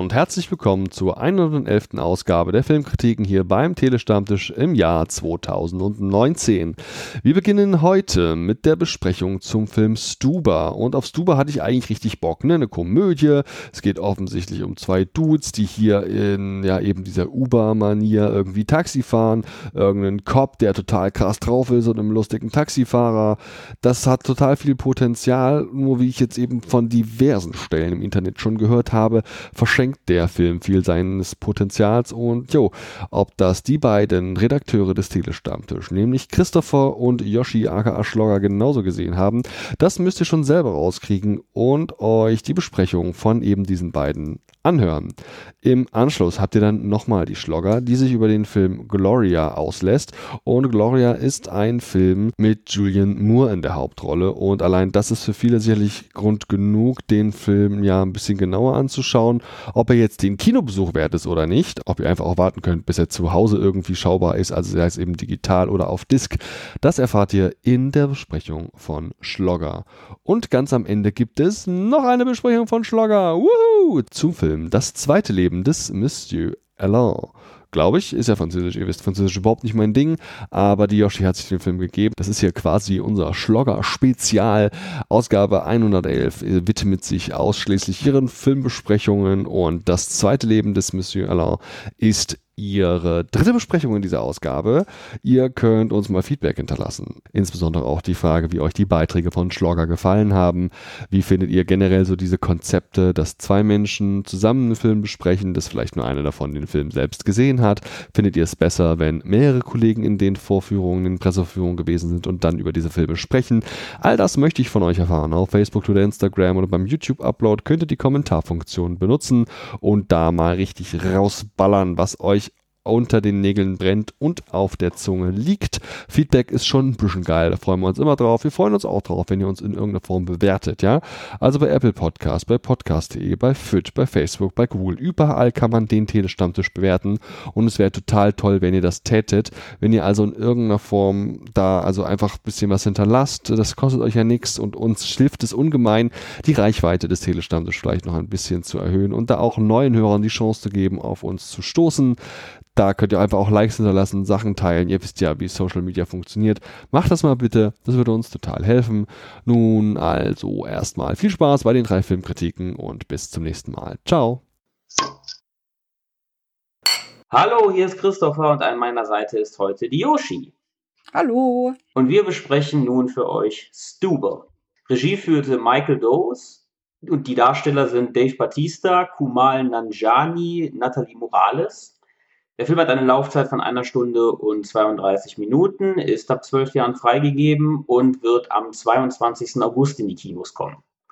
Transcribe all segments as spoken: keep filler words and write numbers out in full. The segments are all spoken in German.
und herzlich willkommen zur hundertelften Ausgabe der Filmkritiken hier beim Telestammtisch im Jahr zweitausendneunzehn. Wir beginnen heute mit der Besprechung zum Film Stuber und auf Stuber hatte ich eigentlich richtig Bock, ne? Eine Komödie, es geht offensichtlich um zwei Dudes, die hier in ja eben dieser Uber-Manier irgendwie Taxi fahren, irgendeinen Cop, der total krass drauf ist und einem lustigen Taxifahrer. Das hat total viel Potenzial, nur wie ich jetzt eben von diversen Stellen im Internet schon gehört habe, verschenkt der Film viel seines Potenzials und jo, ob das die beiden Redakteure des Telestammtisch, nämlich Christopher und Yoshi aka Schlogger genauso gesehen haben, das müsst ihr schon selber rauskriegen und euch die Besprechung von eben diesen beiden anhören. Im Anschluss habt ihr dann nochmal die Schlogger, die sich über den Film Gloria auslässt und Gloria ist ein Film mit Julianne Moore in der Hauptrolle und allein das ist für viele sicherlich Grund genug, den Film ja ein bisschen genauer anzuschauen, ob er jetzt den Kinobesuch wert ist oder nicht, ob ihr einfach auch warten könnt, bis er zu Hause irgendwie schaubar ist, also sei es eben digital oder auf Disc, das erfahrt ihr in der Besprechung von Schlogger. Und ganz am Ende gibt es noch eine Besprechung von Schlogger, wuhu, zum Film Das zweite Leben des Monsieur Alain. Glaube ich, ist ja französisch, ihr wisst, französisch überhaupt nicht mein Ding, aber die Yoshi hat sich den Film gegeben. Das ist hier quasi unser Schlogger-Spezial. Ausgabe hundertelf widmet sich ausschließlich ihren Filmbesprechungen und das zweite Leben des Monsieur Alain ist ihre dritte Besprechung in dieser Ausgabe. Ihr könnt uns mal Feedback hinterlassen. Insbesondere auch die Frage, wie euch die Beiträge von Schlogger gefallen haben. Wie findet ihr generell so diese Konzepte, dass zwei Menschen zusammen einen Film besprechen, dass vielleicht nur einer davon den Film selbst gesehen hat? Findet ihr es besser, wenn mehrere Kollegen in den Vorführungen, in den Pressevorführungen gewesen sind und dann über diese Filme sprechen? All das möchte ich von euch erfahren. Auf Facebook, Twitter, Instagram oder beim YouTube-Upload könnt ihr die Kommentarfunktion benutzen und da mal richtig rausballern, was euch unter den Nägeln brennt und auf der Zunge liegt. Feedback ist schon ein bisschen geil, da freuen wir uns immer drauf. Wir freuen uns auch drauf, wenn ihr uns in irgendeiner Form bewertet, ja. Also bei Apple Podcast, bei podcast punkt de, bei Fitch, bei Facebook, bei Google, überall kann man den Telestammtisch bewerten und es wäre total toll, wenn ihr das tätet. Wenn ihr also in irgendeiner Form da also einfach ein bisschen was hinterlasst, das kostet euch ja nichts und uns hilft es ungemein, die Reichweite des Telestammtisch vielleicht noch ein bisschen zu erhöhen und da auch neuen Hörern die Chance zu geben, auf uns zu stoßen. Da könnt ihr einfach auch Likes hinterlassen, Sachen teilen. Ihr wisst ja, wie Social Media funktioniert. Macht das mal bitte, das würde uns total helfen. Nun also erstmal viel Spaß bei den drei Filmkritiken und bis zum nächsten Mal. Ciao. Hallo, hier ist Christopher und an meiner Seite ist heute die Yoshi. Hallo. Und wir besprechen nun für euch Stuber. Regie führte Michael Dowes und die Darsteller sind Dave Bautista, Kumail Nanjiani, Nathalie Morales. Der Film hat eine Laufzeit von einer Stunde und zweiunddreißig Minuten, ist ab zwölf Jahren freigegeben und wird am zweiundzwanzigsten August in die Kinos kommen.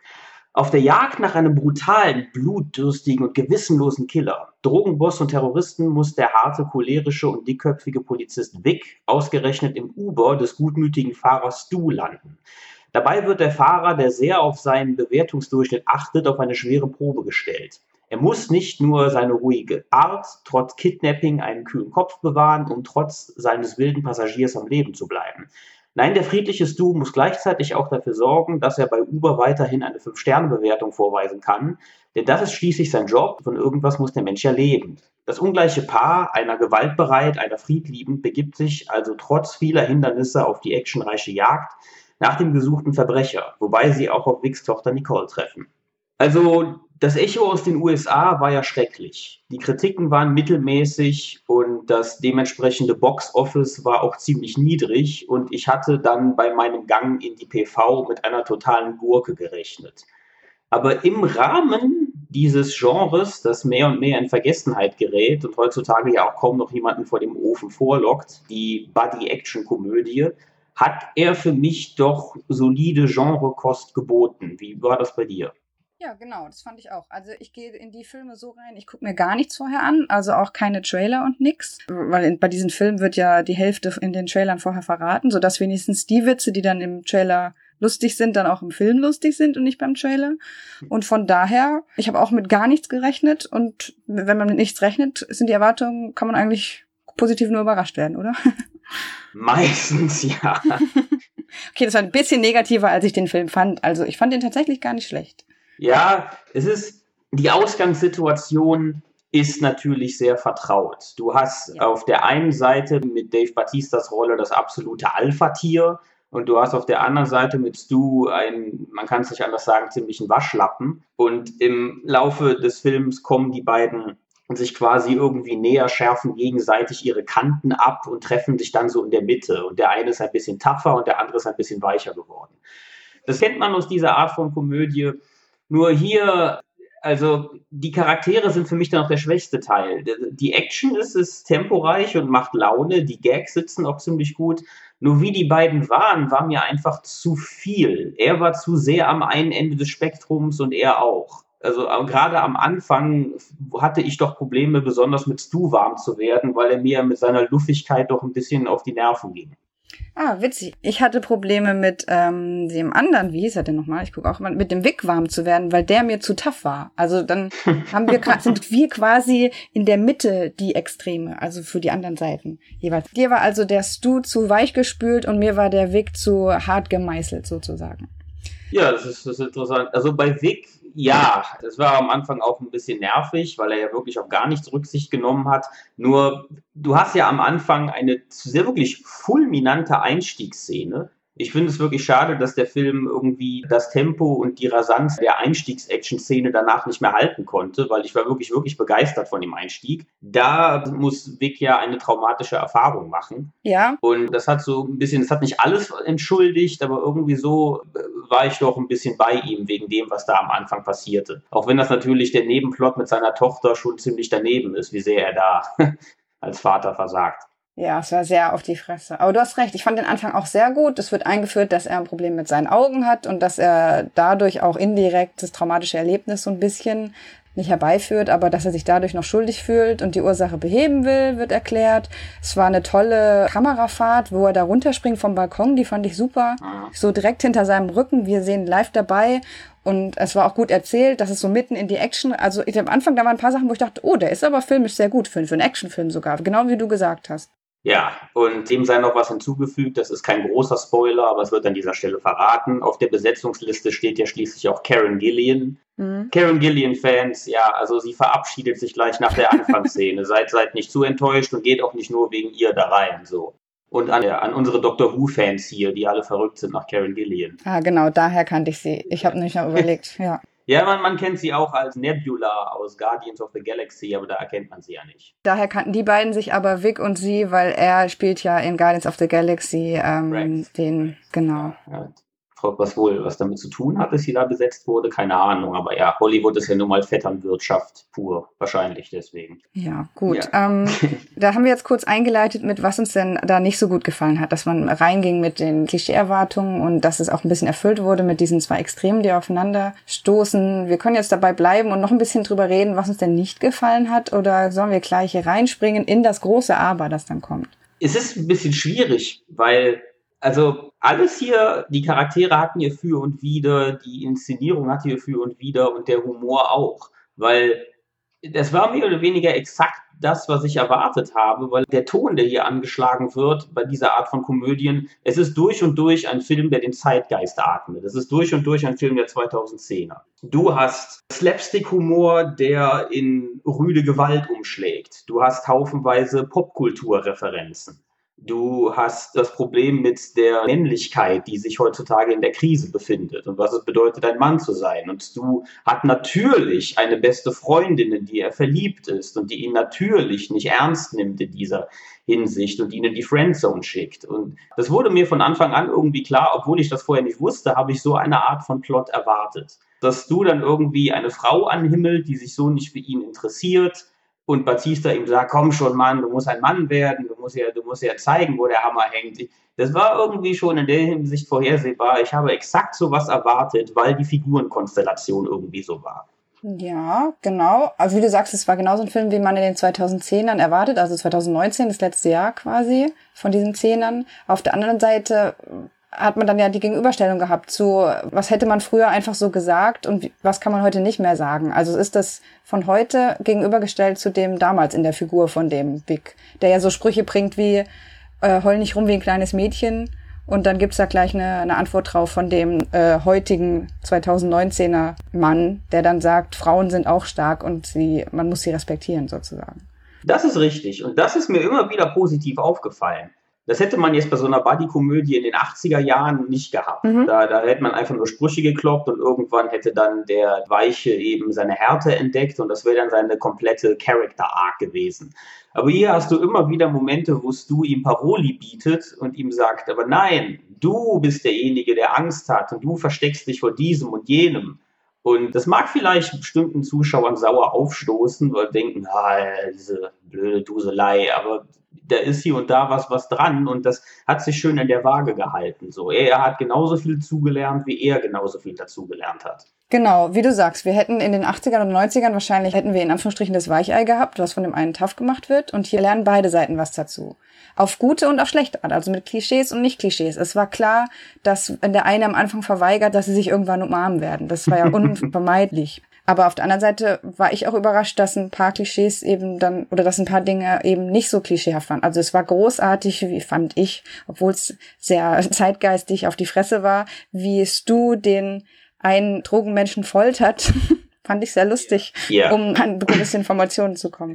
Auf der Jagd nach einem brutalen, blutdürstigen und gewissenlosen Killer, Drogenboss und Terroristen muss der harte, cholerische und dickköpfige Polizist Vic ausgerechnet im Uber des gutmütigen Fahrers Stu landen. Dabei wird der Fahrer, der sehr auf seinen Bewertungsdurchschnitt achtet, auf eine schwere Probe gestellt. Er muss nicht nur seine ruhige Art, trotz Kidnapping einen kühlen Kopf bewahren, um trotz seines wilden Passagiers am Leben zu bleiben. Nein, der friedliche Stu muss gleichzeitig auch dafür sorgen, dass er bei Uber weiterhin eine fünf Sterne Bewertung vorweisen kann, denn das ist schließlich sein Job, von irgendwas muss der Mensch ja leben. Das ungleiche Paar, einer gewaltbereit, einer friedliebend, begibt sich also trotz vieler Hindernisse auf die actionreiche Jagd nach dem gesuchten Verbrecher, wobei sie auch auf Vics Tochter Nicole treffen. Also das Echo aus den U S A war ja schrecklich. Die Kritiken waren mittelmäßig und das dementsprechende Box-Office war auch ziemlich niedrig und ich hatte dann bei meinem Gang in die P V mit einer totalen Gurke gerechnet. Aber im Rahmen dieses Genres, das mehr und mehr in Vergessenheit gerät und heutzutage ja auch kaum noch jemanden vor dem Ofen vorlockt, die Buddy-Action-Komödie, hat er für mich doch solide Genrekost geboten. Wie war das bei dir? Ja, genau, das fand ich auch. Also ich gehe in die Filme so rein, ich gucke mir gar nichts vorher an, also auch keine Trailer und nix, weil in, bei diesen Filmen wird ja die Hälfte in den Trailern vorher verraten, sodass wenigstens die Witze, die dann im Trailer lustig sind, dann auch im Film lustig sind und nicht beim Trailer. Und von daher, ich habe auch mit gar nichts gerechnet und wenn man mit nichts rechnet, sind die Erwartungen, kann man eigentlich positiv nur überrascht werden, oder? Meistens, ja. Okay, das war ein bisschen negativer, als ich den Film fand. Also ich fand den tatsächlich gar nicht schlecht. Ja, es ist die Ausgangssituation ist natürlich sehr vertraut. Du hast ja. auf der einen Seite mit Dave Bautistas Rolle das absolute Alpha-Tier und du hast auf der anderen Seite mit Stu einen, man kann es nicht anders sagen, ziemlichen Waschlappen. Und im Laufe des Films kommen die beiden sich quasi irgendwie näher, schärfen gegenseitig ihre Kanten ab und treffen sich dann so in der Mitte. Und der eine ist ein bisschen tougher und der andere ist ein bisschen weicher geworden. Das kennt man aus dieser Art von Komödie. Nur hier, also die Charaktere sind für mich dann auch der schwächste Teil. Die Action ist, ist temporeich und macht Laune. Die Gags sitzen auch ziemlich gut. Nur wie die beiden waren, war mir einfach zu viel. Er war zu sehr am einen Ende des Spektrums und er auch. Also gerade am Anfang hatte ich doch Probleme, besonders mit Stu warm zu werden, weil er mir mit seiner Luffigkeit doch ein bisschen auf die Nerven ging. Ah, witzig. Ich hatte Probleme mit ähm, dem anderen, wie hieß er denn nochmal? Ich gucke auch mal, mit dem Vic warm zu werden, weil der mir zu tough war. Also dann haben wir sind wir quasi in der Mitte die Extreme, also für die anderen Seiten jeweils. Dir war also der Stu zu weich gespült und mir war der Vic zu hart gemeißelt sozusagen. Ja, das ist, das ist interessant. Also bei Vic, ja, das war am Anfang auch ein bisschen nervig, weil er ja wirklich auf gar nichts Rücksicht genommen hat. Nur, du hast ja am Anfang eine sehr wirklich fulminante Einstiegsszene. Ich finde es wirklich schade, dass der Film irgendwie das Tempo und die Rasanz der Einstiegs-Action-Szene danach nicht mehr halten konnte, weil ich war wirklich, wirklich begeistert von dem Einstieg. Da muss Vic ja eine traumatische Erfahrung machen. Ja. Und das hat so ein bisschen, das hat nicht alles entschuldigt, aber irgendwie so war ich doch ein bisschen bei ihm wegen dem, was da am Anfang passierte. Auch wenn das natürlich der Nebenplot mit seiner Tochter schon ziemlich daneben ist, wie sehr er da als Vater versagt. Ja, es war sehr auf die Fresse. Aber du hast recht, ich fand den Anfang auch sehr gut. Es wird eingeführt, dass er ein Problem mit seinen Augen hat und dass er dadurch auch indirekt das traumatische Erlebnis so ein bisschen nicht herbeiführt, aber dass er sich dadurch noch schuldig fühlt und die Ursache beheben will, wird erklärt. Es war eine tolle Kamerafahrt, wo er da runterspringt vom Balkon, die fand ich super. So direkt hinter seinem Rücken, wir sehen live dabei. Und es war auch gut erzählt, dass es so mitten in die Action, also ich, am Anfang, da waren ein paar Sachen, wo ich dachte, oh, der ist aber filmisch sehr gut, für, für einen Actionfilm sogar, genau wie du gesagt hast. Ja, und dem sei noch was hinzugefügt, das ist kein großer Spoiler, aber es wird an dieser Stelle verraten. Auf der Besetzungsliste steht ja schließlich auch Karen Gillian. Mhm. Karen Gillian-Fans, ja, also sie verabschiedet sich gleich nach der Anfangsszene. seid, seid nicht zu enttäuscht und geht auch nicht nur wegen ihr da rein, so. Und an, ja, an unsere Doctor Who-Fans hier, die alle verrückt sind nach Karen Gillian. Ah, genau, daher kannte ich sie. Ich habe nicht mehr überlegt, ja. Ja, man, man kennt sie auch als Nebula aus Guardians of the Galaxy, aber da erkennt man sie ja nicht. Daher kannten die beiden sich aber, Vic und sie, weil er spielt ja in Guardians of the Galaxy ähm, den, genau. Ja, ja. Was wohl was damit zu tun hat, dass sie da besetzt wurde, keine Ahnung. Aber ja, Hollywood ist ja nun mal Vetternwirtschaft pur, wahrscheinlich deswegen. Ja, gut. Ja. Ähm, da haben wir jetzt kurz eingeleitet mit, was uns denn da nicht so gut gefallen hat, dass man reinging mit den Klischee-Erwartungen und dass es auch ein bisschen erfüllt wurde mit diesen zwei Extremen, die aufeinander stoßen. Wir können jetzt dabei bleiben und noch ein bisschen drüber reden, was uns denn nicht gefallen hat, oder sollen wir gleich hier reinspringen in das große Aber, das dann kommt? Es ist ein bisschen schwierig, weil also alles hier, die Charaktere hatten ihr Für und Wider, die Inszenierung hatte ihr Für und Wider und der Humor auch, weil das war mehr oder weniger exakt das, was ich erwartet habe, weil der Ton, der hier angeschlagen wird bei dieser Art von Komödien, es ist durch und durch ein Film, der den Zeitgeist atmet. Es ist durch und durch ein Film der zweitausendzehner. Du hast Slapstick-Humor, der in rüde Gewalt umschlägt. Du hast haufenweise Popkulturreferenzen. Du hast das Problem mit der Männlichkeit, die sich heutzutage in der Krise befindet und was es bedeutet, ein Mann zu sein. Und du hat natürlich eine beste Freundin, in die er verliebt ist und die ihn natürlich nicht ernst nimmt in dieser Hinsicht und ihn in die Friendzone schickt. Und das wurde mir von Anfang an irgendwie klar, obwohl ich das vorher nicht wusste, habe ich so eine Art von Plot erwartet. Dass du dann irgendwie eine Frau anhimmelt, die sich so nicht für ihn interessiert, und Bautista ihm sagt, komm schon, Mann, du musst ein Mann werden, du musst ja, du musst ja zeigen, wo der Hammer hängt. Das war irgendwie schon in der Hinsicht vorhersehbar. Ich habe exakt sowas erwartet, weil die Figurenkonstellation irgendwie so war. Ja, genau. Also wie du sagst, es war genauso ein Film, wie man in den zweitausendzehnern erwartet, also zweitausendneunzehn, das letzte Jahr quasi von diesen Zehnern. Auf der anderen Seite hat man dann ja die Gegenüberstellung gehabt zu, was hätte man früher einfach so gesagt und was kann man heute nicht mehr sagen. Also ist das von heute gegenübergestellt zu dem damals in der Figur von dem Vic, der ja so Sprüche bringt wie, äh, heul nicht rum wie ein kleines Mädchen Und dann gibt's da gleich eine, eine Antwort drauf von dem äh, heutigen zweitausendneunzehner Mann, der dann sagt, Frauen sind auch stark und sie, man muss sie respektieren sozusagen. Das ist richtig. Und das ist mir immer wieder positiv aufgefallen. Das hätte man jetzt bei so einer Buddy-Komödie in den achtziger Jahren nicht gehabt. Mhm. Da, da hätte man einfach nur Sprüche gekloppt und irgendwann hätte dann der Weiche eben seine Härte entdeckt und das wäre dann seine komplette Character-Arc gewesen. Aber hier hast du immer wieder Momente, wo Stu ihm Paroli bietet und ihm sagt, aber nein, du bist derjenige, der Angst hat und du versteckst dich vor diesem und jenem. Und das mag vielleicht bestimmten Zuschauern sauer aufstoßen, weil denken, ah, diese blöde Duselei, aber da ist hier und da was, was dran und das hat sich schön in der Waage gehalten. So, er hat genauso viel zugelernt, wie er genauso viel dazugelernt hat. Genau, wie du sagst, wir hätten in den achtzigern und neunzigern wahrscheinlich, hätten wir in Anführungsstrichen das Weichei gehabt, was von dem einen tough gemacht wird und hier lernen beide Seiten was dazu. Auf gute und auf schlechte Art, also mit Klischees und Nicht-Klischees. Es war klar, dass wenn der eine am Anfang verweigert, dass sie sich irgendwann umarmen werden. Das war ja unvermeidlich. Aber auf der anderen Seite war ich auch überrascht, dass ein paar Klischees eben dann, oder dass ein paar Dinge eben nicht so klischeehaft waren. Also es war großartig, wie fand ich, obwohl es sehr zeitgeistig auf die Fresse war, wie Stu den einen Drogenmenschen foltert. Fand ich sehr lustig, yeah. um an gewisse Informationen zu kommen.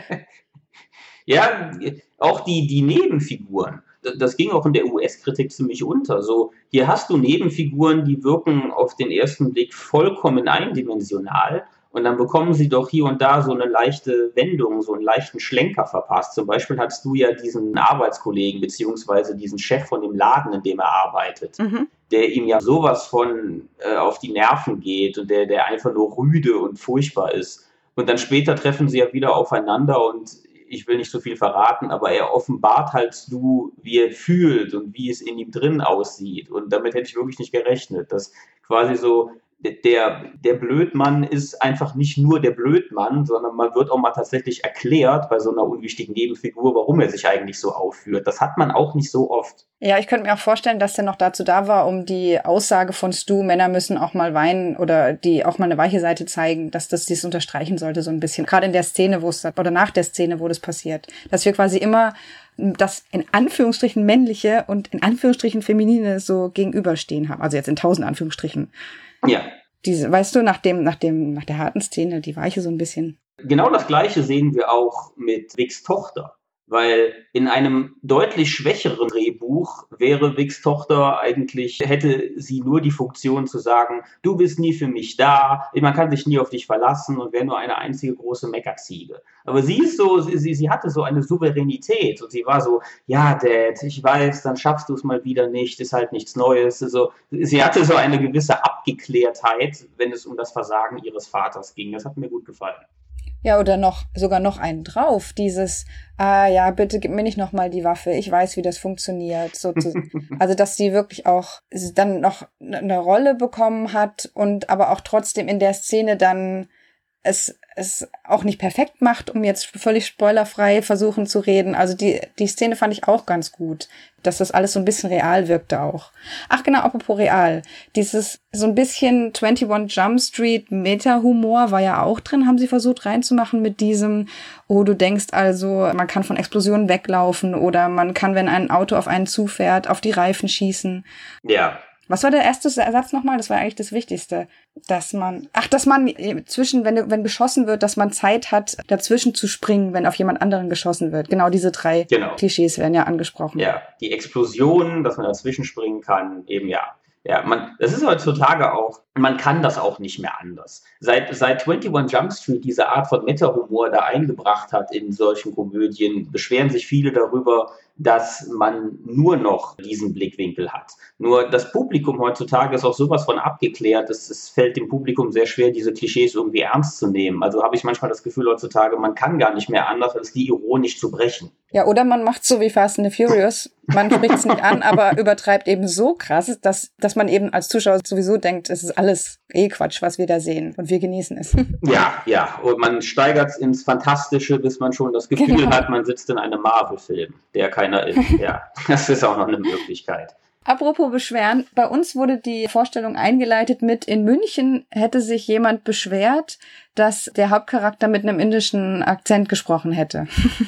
Ja, auch die, die Nebenfiguren. Das ging auch in der U S-Kritik ziemlich unter. So, hier hast du Nebenfiguren, die wirken auf den ersten Blick vollkommen eindimensional und dann bekommen sie doch hier und da so eine leichte Wendung, so einen leichten Schlenker verpasst. Zum Beispiel hattest du ja diesen Arbeitskollegen beziehungsweise diesen Chef von dem Laden, in dem er arbeitet, mhm. der ihm ja sowas von äh, auf die Nerven geht und der, der einfach nur rüde und furchtbar ist. Und dann später treffen sie ja wieder aufeinander und ich will nicht so viel verraten, aber er offenbart halt Stu, wie er fühlt und wie es in ihm drin aussieht. Und damit hätte ich wirklich nicht gerechnet, dass quasi so der, der Blödmann ist einfach nicht nur der Blödmann, sondern man wird auch mal tatsächlich erklärt bei so einer unwichtigen Nebenfigur, warum er sich eigentlich so aufführt. Das hat man auch nicht so oft. Ja, ich könnte mir auch vorstellen, dass der noch dazu da war, um die Aussage von Stu, Männer müssen auch mal weinen oder die auch mal eine weiche Seite zeigen, dass das dies unterstreichen sollte so ein bisschen. Gerade in der Szene, wo es, oder nach der Szene, wo das passiert. Dass wir quasi immer das in Anführungsstrichen männliche und in Anführungsstrichen feminine so gegenüberstehen haben. Also jetzt in tausend Anführungsstrichen. Ja. Diese, weißt du, nach dem, nach dem, nach der harten Szene, die weiche so ein bisschen. Genau das Gleiche sehen wir auch mit Vicks Tochter. Weil in einem deutlich schwächeren Drehbuch wäre Vicks Tochter eigentlich, hätte sie nur die Funktion zu sagen, du bist nie für mich da, man kann sich nie auf dich verlassen und wäre nur eine einzige große Meckerziege. Aber sie ist so, sie, sie hatte so eine Souveränität und sie war so, ja Dad, ich weiß, dann schaffst du es mal wieder nicht, ist halt nichts Neues. Also, sie hatte so eine gewisse Abgeklärtheit, wenn es um das Versagen ihres Vaters ging. Das hat mir gut gefallen. Ja, oder noch, sogar noch einen drauf, dieses, ah ja, bitte gib mir nicht nochmal die Waffe, ich weiß, wie das funktioniert. So zu, also, dass sie wirklich auch dann noch eine Rolle bekommen hat und aber auch trotzdem in der Szene dann es, es auch nicht perfekt macht, um jetzt völlig spoilerfrei versuchen zu reden. Also die, die Szene fand ich auch ganz gut, dass das alles so ein bisschen real wirkte auch. Ach genau, apropos real. Dieses so ein bisschen einundzwanzig Jump Street Meta-Humor war ja auch drin, haben sie versucht reinzumachen mit diesem, oh, du denkst also, man kann von Explosionen weglaufen oder man kann, wenn ein Auto auf einen zufährt, auf die Reifen schießen. Ja. Was war der erste Ersatz nochmal? Das war eigentlich das Wichtigste. Dass man, ach, dass man zwischen, wenn, wenn beschossen wird, dass man Zeit hat, dazwischen zu springen, wenn auf jemand anderen geschossen wird. Genau diese drei genau. Klischees werden ja angesprochen. Ja, die Explosion, dass man dazwischen springen kann, eben ja. Ja, man, das ist heutzutage auch, man kann das auch nicht mehr anders. Seit, seit einundzwanzig Jump Street diese Art von Meta-Humor da eingebracht hat in solchen Komödien, beschweren sich viele darüber, dass man nur noch diesen Blickwinkel hat. Nur das Publikum heutzutage ist auch sowas von abgeklärt, dass es fällt dem Publikum sehr schwer, diese Klischees irgendwie ernst zu nehmen. Also habe ich manchmal das Gefühl heutzutage, man kann gar nicht mehr anders, als die ironisch zu brechen. Ja, oder man macht so wie Fast and the Furious. Man spricht es nicht an, aber übertreibt eben so krass, dass, dass man eben als Zuschauer sowieso denkt, es ist alles eh Quatsch, was wir da sehen. Und wir genießen es. Ja, ja. Und man steigert es ins Fantastische, bis man schon das Gefühl genau. hat, man sitzt in einem Marvel-Film, der keiner ist. Ja, das ist auch noch eine Möglichkeit. Apropos Beschweren, bei uns wurde die Vorstellung eingeleitet mit, in München hätte sich jemand beschwert, dass der Hauptcharakter mit einem indischen Akzent gesprochen hätte.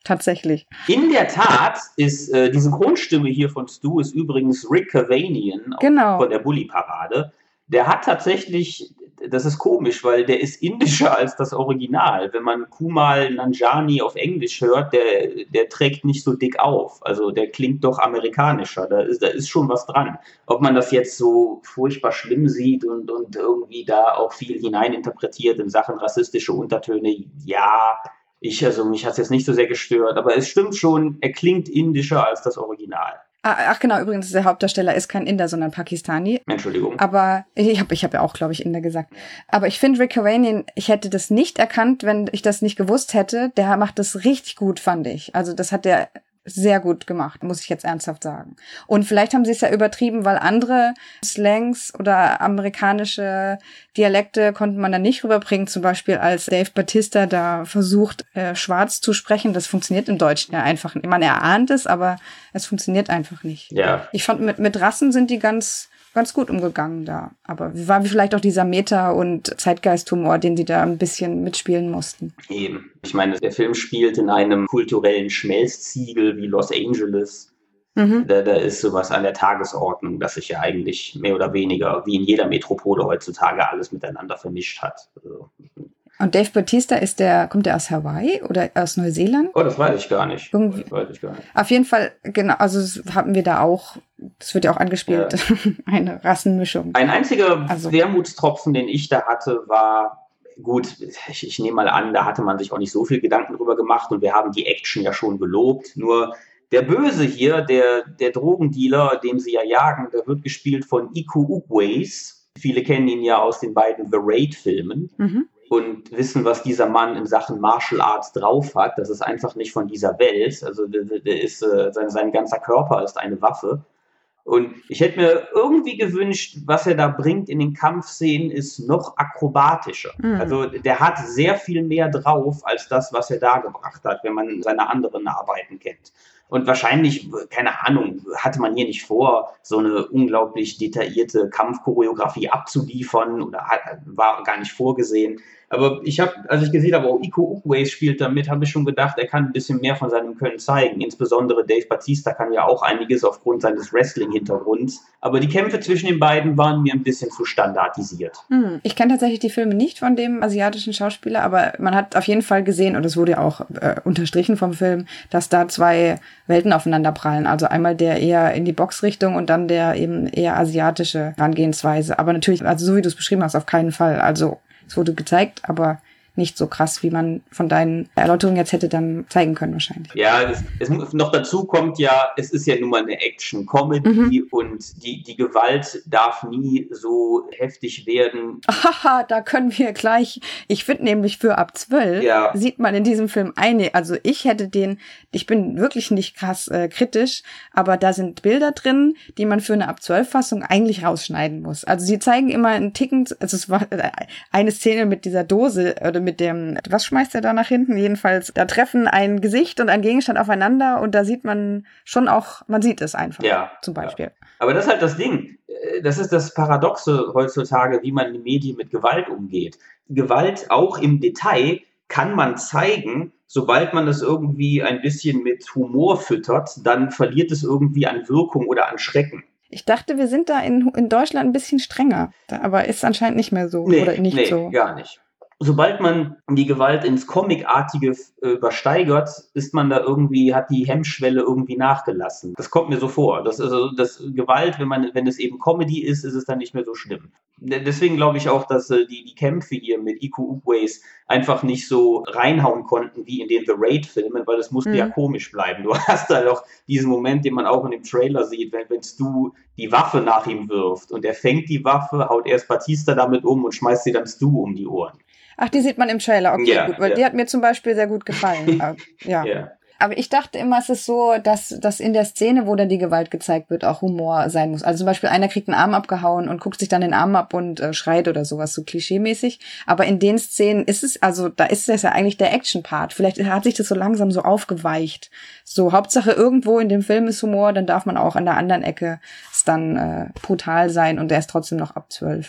tatsächlich. In der Tat ist äh, die Synchronstimme hier von Stu ist übrigens Rick Cavanian Genau. von der Bully-Parade. Der hat tatsächlich, das ist komisch, weil der ist indischer als das Original. Wenn man Kumail Nanjiani auf Englisch hört, der, der trägt nicht so dick auf. Also der klingt doch amerikanischer. Da ist, da ist schon was dran. Ob man das jetzt so furchtbar schlimm sieht und, und irgendwie da auch viel hineininterpretiert in Sachen rassistische Untertöne, ja, ich, also mich hat es jetzt nicht so sehr gestört. Aber es stimmt schon, er klingt indischer als das Original. Ach genau, übrigens, der Hauptdarsteller ist kein Inder, sondern Pakistani. Entschuldigung. Aber ich habe ich hab ja auch, glaube ich, Inder gesagt. Aber ich finde Rick Cavanian, ich hätte das nicht erkannt, wenn ich das nicht gewusst hätte. Der macht das richtig gut, fand ich. Also das hat der sehr gut gemacht, muss ich jetzt ernsthaft sagen. Und vielleicht haben sie es ja übertrieben, weil andere Slangs oder amerikanische Dialekte konnte man dann nicht rüberbringen. Zum Beispiel als Dave Bautista da versucht, äh, schwarz zu sprechen. Das funktioniert im Deutschen ja einfach nicht. Man erahnt es, aber es funktioniert einfach nicht. Ja. Ich fand, mit, mit Rassen sind die ganz... ganz gut umgegangen da. Aber war vielleicht auch dieser Meta- und Zeitgeisthumor, den sie da ein bisschen mitspielen mussten. Eben. Ich meine, der Film spielt in einem kulturellen Schmelztiegel wie Los Angeles. Mhm. Da, da ist sowas an der Tagesordnung, dass sich ja eigentlich mehr oder weniger wie in jeder Metropole heutzutage alles miteinander vermischt hat. Also, und Dave Bautista, ist der, kommt der aus Hawaii oder aus Neuseeland? Oh, das weiß ich gar nicht. Irgendwie. Das weiß ich gar nicht. Auf jeden Fall, genau, also das haben wir da auch, das wird ja auch angespielt, ja. Eine Rassenmischung. Ein einziger also. Wermutstropfen, den ich da hatte, war, gut, ich, ich nehme mal an, da hatte man sich auch nicht so viel Gedanken drüber gemacht und wir haben die Action ja schon gelobt, nur der Böse hier, der, der Drogendealer, den sie ja jagen, der wird gespielt von Iko Uwais. Viele kennen ihn ja aus den beiden The Raid-Filmen. Mhm. Und wissen, was dieser Mann in Sachen Martial Arts drauf hat. Das ist einfach nicht von dieser Welt. Also der, der ist, äh, sein, sein ganzer Körper ist eine Waffe. Und ich hätte mir irgendwie gewünscht, was er da bringt in den Kampfszenen, ist noch akrobatischer. Mhm. Also der hat sehr viel mehr drauf, als das, was er da gebracht hat, wenn man seine anderen Arbeiten kennt. Und wahrscheinlich, keine Ahnung, hatte man hier nicht vor, so eine unglaublich detaillierte Kampfchoreografie abzuliefern oder hat, war gar nicht vorgesehen. Aber ich habe, als ich gesehen habe, oh, Iko Uwais spielt damit, habe ich schon gedacht, er kann ein bisschen mehr von seinem Können zeigen. Insbesondere Dave Bautista kann ja auch einiges aufgrund seines Wrestling-Hintergrunds. Aber die Kämpfe zwischen den beiden waren mir ein bisschen zu standardisiert. Hm. Ich kenne tatsächlich die Filme nicht von dem asiatischen Schauspieler, aber man hat auf jeden Fall gesehen, und es wurde ja auch äh, unterstrichen vom Film, dass da zwei Welten aufeinander prallen. Also einmal der eher in die Boxrichtung und dann der eben eher asiatische Herangehensweise. Aber natürlich, also so wie du es beschrieben hast, auf keinen Fall. Also es wurde gezeigt, aber nicht so krass, wie man von deinen Erläuterungen jetzt hätte dann zeigen können wahrscheinlich. Ja, es, es noch dazu kommt ja, es ist ja nun mal eine Action-Comedy mhm. und die, die Gewalt darf nie so heftig werden. Haha, da können wir gleich, ich finde nämlich für ab zwölf ja. sieht man in diesem Film eine, also ich hätte den, ich bin wirklich nicht krass äh, kritisch, aber da sind Bilder drin, die man für eine ab zwölf Fassung eigentlich rausschneiden muss. Also sie zeigen immer einen Ticken, also es war eine Szene mit dieser Dose oder mit dem, was schmeißt er da nach hinten? Jedenfalls, da treffen ein Gesicht und ein Gegenstand aufeinander und da sieht man schon auch, man sieht es einfach, ja, zum Beispiel. Ja. Aber das ist halt das Ding. Das ist das Paradoxe heutzutage, wie man in den Medien mit Gewalt umgeht. Gewalt auch im Detail kann man zeigen, sobald man das irgendwie ein bisschen mit Humor füttert, dann verliert es irgendwie an Wirkung oder an Schrecken. Ich dachte, wir sind da in, in Deutschland ein bisschen strenger, aber ist anscheinend nicht mehr so. Nee, oder nicht nee, so. gar nicht. Sobald man die Gewalt ins Comicartige äh, übersteigert, ist man da irgendwie, hat die Hemmschwelle irgendwie nachgelassen. Das kommt mir so vor. Das, also, das Gewalt, wenn man, wenn es eben Comedy ist, ist es dann nicht mehr so schlimm. Deswegen glaube ich auch, dass äh, die, die Kämpfe hier mit Iko Uwais einfach nicht so reinhauen konnten wie in den The Raid-Filmen, weil es musste mhm. ja komisch bleiben. Du hast da doch diesen Moment, den man auch in dem Trailer sieht, wenn, wenn Stu die Waffe nach ihm wirft und er fängt die Waffe, haut erst Bautista damit um und schmeißt sie dann Stu um die Ohren. Ach, die sieht man im Trailer, okay, ja, gut, weil ja. die hat mir zum Beispiel sehr gut gefallen. ja. ja. Aber ich dachte immer, es ist so, dass, dass in der Szene, wo dann die Gewalt gezeigt wird, auch Humor sein muss. Also zum Beispiel einer kriegt einen Arm abgehauen und guckt sich dann den Arm ab und äh, schreit oder sowas, so klischeemäßig. Aber in den Szenen ist es, also da ist das ja eigentlich der Action-Part. Vielleicht hat sich das so langsam so aufgeweicht. So, Hauptsache irgendwo in dem Film ist Humor, dann darf man auch an der anderen Ecke es dann äh, brutal sein und der ist trotzdem noch ab zwölf.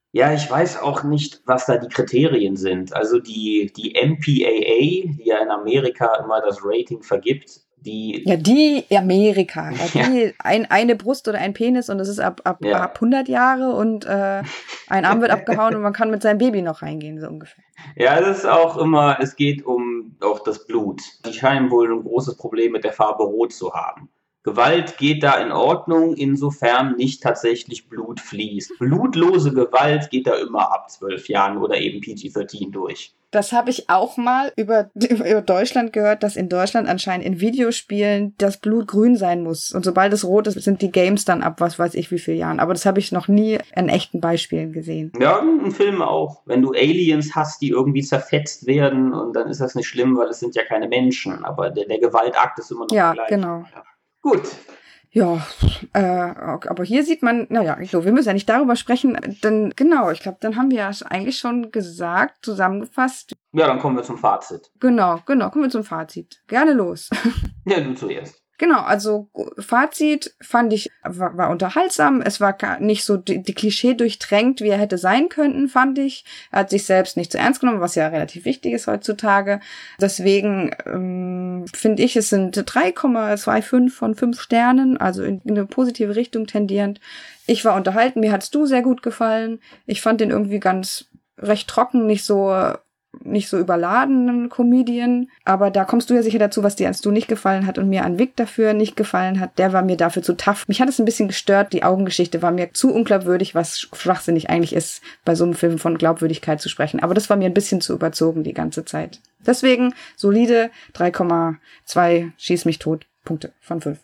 Ja, ich weiß auch nicht, was da die Kriterien sind. Also die, die M P A A, die ja in Amerika immer das Rating vergibt, die... Ja, die Amerika. Ja, Ja. die ein, eine Brust oder ein Penis und das ist ab, ab, Ja. ab hundert Jahre und äh, ein Arm wird abgehauen und man kann mit seinem Baby noch reingehen, so ungefähr. Ja, es ist auch immer, es geht um auch das Blut. Die scheinen wohl ein großes Problem mit der Farbe Rot zu haben. Gewalt geht da in Ordnung, insofern nicht tatsächlich Blut fließt. Blutlose Gewalt geht da immer ab zwölf Jahren oder eben P G dreizehn durch. Das habe ich auch mal über, über Deutschland gehört, dass in Deutschland anscheinend in Videospielen das Blut grün sein muss. Und sobald es rot ist, sind die Games dann ab was weiß ich wie vielen Jahren. Aber das habe ich noch nie in echten Beispielen gesehen. Ja, in Filmen auch. Wenn du Aliens hast, die irgendwie zerfetzt werden, und dann ist das nicht schlimm, weil es sind ja keine Menschen. Aber der, der Gewaltakt ist immer noch Ja, gleich. genau. Ja. Gut. Ja, äh, aber hier sieht man, naja, ich glaube, wir müssen ja nicht darüber sprechen, denn genau, ich glaube, dann haben wir ja eigentlich schon gesagt, zusammengefasst. Ja, dann kommen wir zum Fazit. Genau, genau, kommen wir zum Fazit. Gerne los. Ja, du zuerst. Genau, also Fazit fand ich, war, war unterhaltsam. Es war gar nicht so die, die Klischee durchtränkt, wie er hätte sein können, fand ich. Er hat sich selbst nicht zu ernst genommen, was ja relativ wichtig ist heutzutage. Deswegen ähm, finde ich, es sind drei Komma fünfundzwanzig von fünf Sternen, also in, in eine positive Richtung tendierend. Ich war unterhalten, mir hat's du sehr gut gefallen. Ich fand den irgendwie ganz recht trocken, nicht so... nicht so überladenen Comedian, aber da kommst du ja sicher dazu, was dir als du nicht gefallen hat und mir an Vic dafür nicht gefallen hat, der war mir dafür zu tough. Mich hat es ein bisschen gestört, die Augengeschichte war mir zu unglaubwürdig, was schwachsinnig eigentlich ist, bei so einem Film von Glaubwürdigkeit zu sprechen, aber das war mir ein bisschen zu überzogen die ganze Zeit. Deswegen solide drei Komma zwei schieß mich tot Punkte von fünf.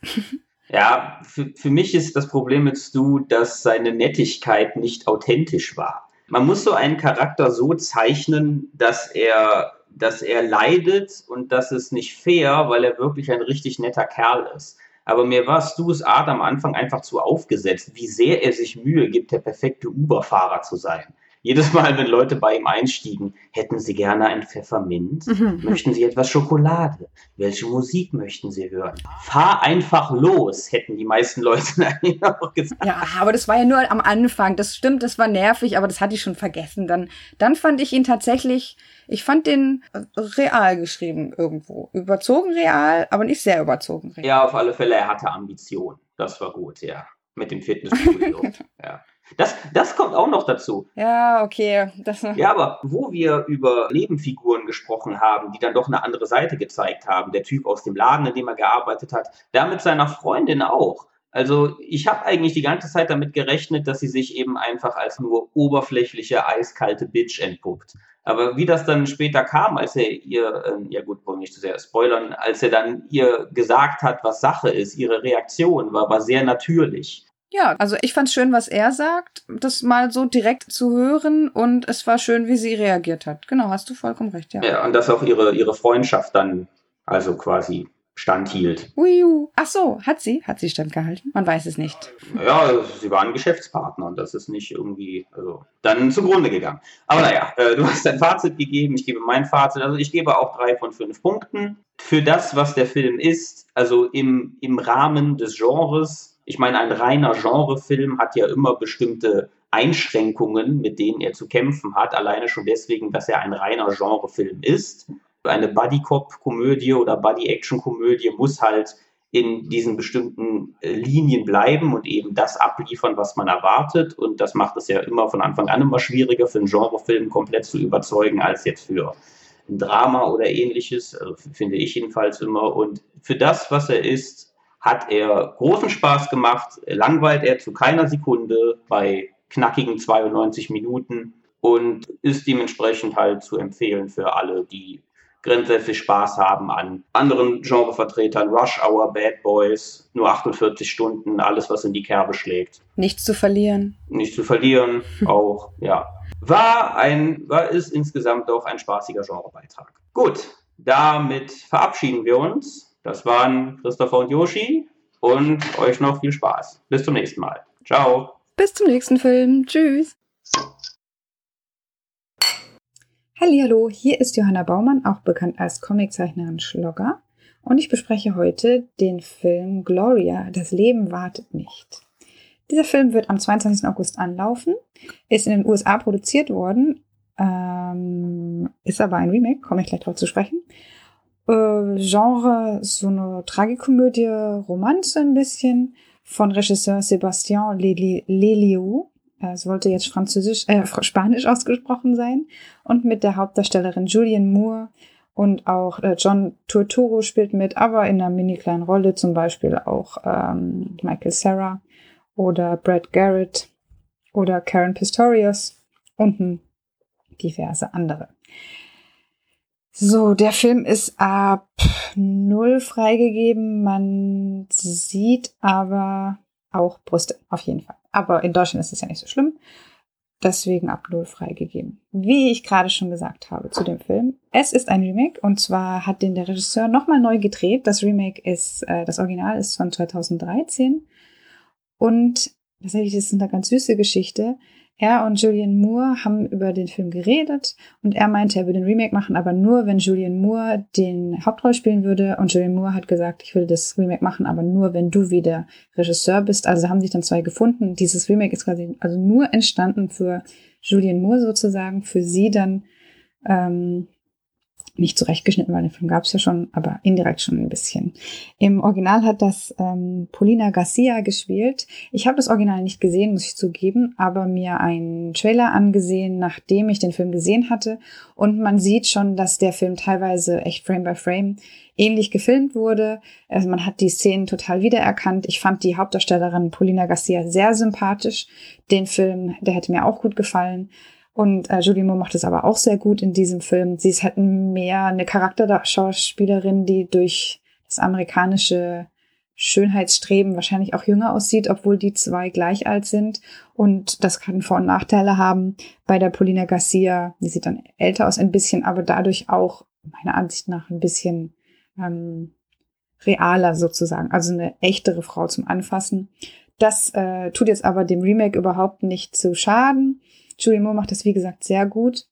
Ja, für, für mich ist das Problem mit Stu, dass seine Nettigkeit nicht authentisch war. Man muss so einen Charakter so zeichnen, dass er, dass er leidet und das ist nicht fair, weil er wirklich ein richtig netter Kerl ist. Aber mir war Stu's Art am Anfang einfach zu aufgesetzt, wie sehr er sich Mühe gibt, der perfekte Uber-Fahrer zu sein. Jedes Mal, wenn Leute bei ihm einstiegen, hätten sie gerne ein Pfefferminz? Mhm. Möchten sie etwas Schokolade? Welche Musik möchten sie hören? Fahr einfach los, hätten die meisten Leute eigentlich auch gesagt. Ja, aber das war ja nur am Anfang. Das stimmt, das war nervig, aber das hatte ich schon vergessen. Dann, dann fand ich ihn tatsächlich, ich fand den real geschrieben irgendwo. Überzogen real, aber nicht sehr überzogen real. Ja, auf alle Fälle, er hatte Ambition. Das war gut, ja. Mit dem Fitnessstudio. Ja. Das, das kommt auch noch dazu. Ja, okay. Das Ja, aber wo wir über Nebenfiguren gesprochen haben, die dann doch eine andere Seite gezeigt haben, der Typ aus dem Laden, in dem er gearbeitet hat, der mit seiner Freundin auch. Also ich habe eigentlich die ganze Zeit damit gerechnet, dass sie sich eben einfach als nur oberflächliche, eiskalte Bitch entpuppt. Aber wie das dann später kam, als er ihr, äh, ja gut, wollen nicht zu sehr spoilern, als er dann ihr gesagt hat, was Sache ist, ihre Reaktion war, war sehr natürlich. Ja, also ich fand's schön, was er sagt, das mal so direkt zu hören und es war schön, wie sie reagiert hat. Genau, hast du vollkommen recht, ja. Ja, und dass auch ihre, ihre Freundschaft dann also quasi standhielt. Uiu. Ach so, hat sie? Hat sie standgehalten? Man weiß es nicht. Ja, sie waren Geschäftspartner und das ist nicht irgendwie, also dann zugrunde gegangen. Aber naja, äh, du hast dein Fazit gegeben, ich gebe mein Fazit, also ich gebe auch drei von fünf Punkten. Für das, was der Film ist, also im, im Rahmen des Genres. Ich meine, ein reiner Genrefilm hat ja immer bestimmte Einschränkungen, mit denen er zu kämpfen hat, alleine schon deswegen, dass er ein reiner Genrefilm ist. Eine Buddy-Cop-Komödie oder Buddy-Action-Komödie muss halt in diesen bestimmten äh, Linien bleiben und eben das abliefern, was man erwartet. Und das macht es ja immer von Anfang an immer schwieriger, für einen Genrefilm komplett zu überzeugen, als jetzt für ein Drama oder ähnliches, also finde ich jedenfalls immer. Und für das, was er ist, hat er großen Spaß gemacht, langweilt er zu keiner Sekunde bei knackigen zweiundneunzig Minuten und ist dementsprechend halt zu empfehlen für alle, die grundsätzlich Spaß haben an anderen Genrevertretern, Rush Hour, Bad Boys, nur achtundvierzig Stunden, alles, was in die Kerbe schlägt. Nichts zu verlieren. Nicht zu verlieren, auch, ja. War ein, war ist insgesamt doch ein spaßiger Genrebeitrag. Gut, damit verabschieden wir uns. Das waren Christopher und Yoshi und euch noch viel Spaß. Bis zum nächsten Mal. Ciao. Bis zum nächsten Film. Tschüss. Hallihallo, hier ist Johanna Baumann, auch bekannt als Comiczeichnerin Schlogger. Und ich bespreche heute den Film Gloria, das Leben wartet nicht. Dieser Film wird am zweiundzwanzigsten August anlaufen, ist in den U S A produziert worden, ähm, ist aber ein Remake, komme ich gleich drauf zu sprechen. Äh, Genre, so eine Tragikomödie, Romanze ein bisschen, von Regisseur Sébastien Lelio. Es sollte jetzt französisch, äh, spanisch ausgesprochen sein. Und mit der Hauptdarstellerin Julianne Moore und auch äh, John Turturro spielt mit, aber in einer mini kleinen Rolle, zum Beispiel auch ähm, Michael Cera oder Brad Garrett oder Karen Pistorius und diverse andere. So, der Film ist ab null freigegeben. Man sieht aber auch Brüste, auf jeden Fall. Aber in Deutschland ist es ja nicht so schlimm. Deswegen ab null freigegeben. Wie ich gerade schon gesagt habe zu dem Film, es ist ein Remake und zwar hat den der Regisseur nochmal neu gedreht. Das Remake ist, äh, das Original ist von zweitausenddreizehn und tatsächlich ist es eine ganz süße Geschichte. Er und Julianne Moore haben über den Film geredet und er meinte, er würde ein Remake machen, aber nur, wenn Julianne Moore den Hauptroll spielen würde. Und Julianne Moore hat gesagt, ich würde das Remake machen, aber nur, wenn du wieder Regisseur bist. Also haben sich dann zwei gefunden. Dieses Remake ist quasi also nur entstanden für Julianne Moore sozusagen, für sie dann ähm, nicht zurechtgeschnitten, weil den Film gab es ja schon, aber indirekt schon ein bisschen. Im Original hat das ähm, Paulina Garcia gespielt. Ich habe das Original nicht gesehen, muss ich zugeben, aber mir einen Trailer angesehen, nachdem ich den Film gesehen hatte. Und man sieht schon, dass der Film teilweise echt Frame by Frame ähnlich gefilmt wurde. Also man hat die Szenen total wiedererkannt. Ich fand die Hauptdarstellerin Paulina Garcia sehr sympathisch. Den Film, der hätte mir auch gut gefallen. Und äh, Julianne Moore macht es aber auch sehr gut in diesem Film. Sie ist halt mehr eine Charakterschauspielerin, die durch das amerikanische Schönheitsstreben wahrscheinlich auch jünger aussieht, obwohl die zwei gleich alt sind. Und das kann Vor- und Nachteile haben. Bei der Paulina Garcia, die sieht dann älter aus ein bisschen, aber dadurch auch meiner Ansicht nach ein bisschen ähm, realer sozusagen. Also eine echtere Frau zum Anfassen. Das äh, tut jetzt aber dem Remake überhaupt nicht zu schaden. Julianne Moore macht das, wie gesagt, sehr gut.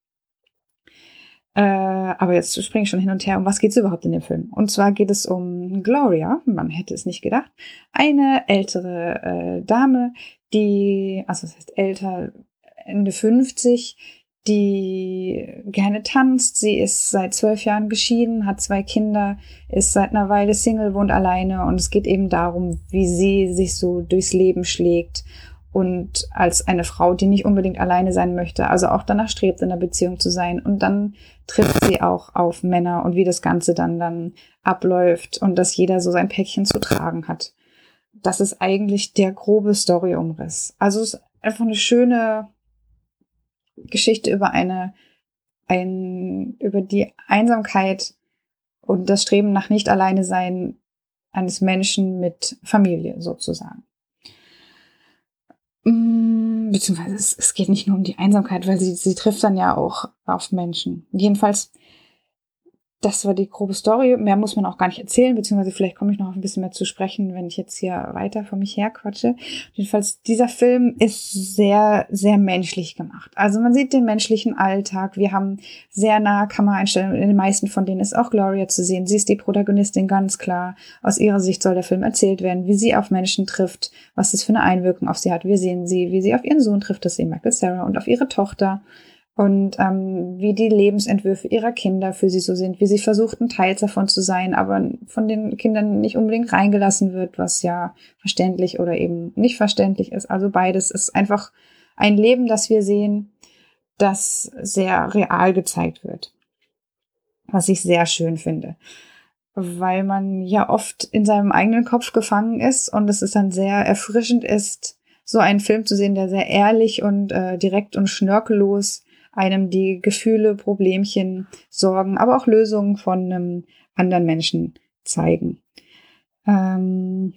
Äh, aber jetzt springe ich schon hin und her. Um was geht es überhaupt in dem Film? Und zwar geht es um Gloria, man hätte es nicht gedacht, eine ältere äh, Dame, die, also das heißt älter, Ende fünfzig, die gerne tanzt. Sie ist seit zwölf Jahren geschieden, hat zwei Kinder, ist seit einer Weile Single, wohnt alleine. Und es geht eben darum, wie sie sich so durchs Leben schlägt. Und als eine Frau, die nicht unbedingt alleine sein möchte, also auch danach strebt, in einer Beziehung zu sein. Und dann trifft sie auch auf Männer und wie das Ganze dann, dann abläuft und dass jeder so sein Päckchen zu tragen hat. Das ist eigentlich der grobe Story-Umriss. Also es ist einfach eine schöne Geschichte über eine, ein, über die Einsamkeit und das Streben nach nicht alleine sein eines Menschen mit Familie sozusagen. Beziehungsweise es, es geht nicht nur um die Einsamkeit, weil sie, sie trifft dann ja auch auf Menschen. Jedenfalls, das war die grobe Story. Mehr muss man auch gar nicht erzählen, beziehungsweise vielleicht komme ich noch ein bisschen mehr zu sprechen, wenn ich jetzt hier weiter vor mich her quatsche. Jedenfalls, dieser Film ist sehr, sehr menschlich gemacht. Also man sieht den menschlichen Alltag. Wir haben sehr nahe Kameraeinstellungen. In den meisten von denen ist auch Gloria zu sehen. Sie ist die Protagonistin, ganz klar. Aus ihrer Sicht soll der Film erzählt werden, wie sie auf Menschen trifft, was das für eine Einwirkung auf sie hat. Wir sehen sie, wie sie auf ihren Sohn trifft, das ist eben Michael Cera, und auf ihre Tochter. Und ähm, wie die Lebensentwürfe ihrer Kinder für sie so sind, wie sie versucht, ein Teil davon zu sein, aber von den Kindern nicht unbedingt reingelassen wird, was ja verständlich oder eben nicht verständlich ist. Also beides ist einfach ein Leben, das wir sehen, das sehr real gezeigt wird, was ich sehr schön finde, weil man ja oft in seinem eigenen Kopf gefangen ist und es ist dann sehr erfrischend ist, so einen Film zu sehen, der sehr ehrlich und äh, direkt und schnörkellos einem die Gefühle, Problemchen, Sorgen, aber auch Lösungen von einem anderen Menschen zeigen. Ähm,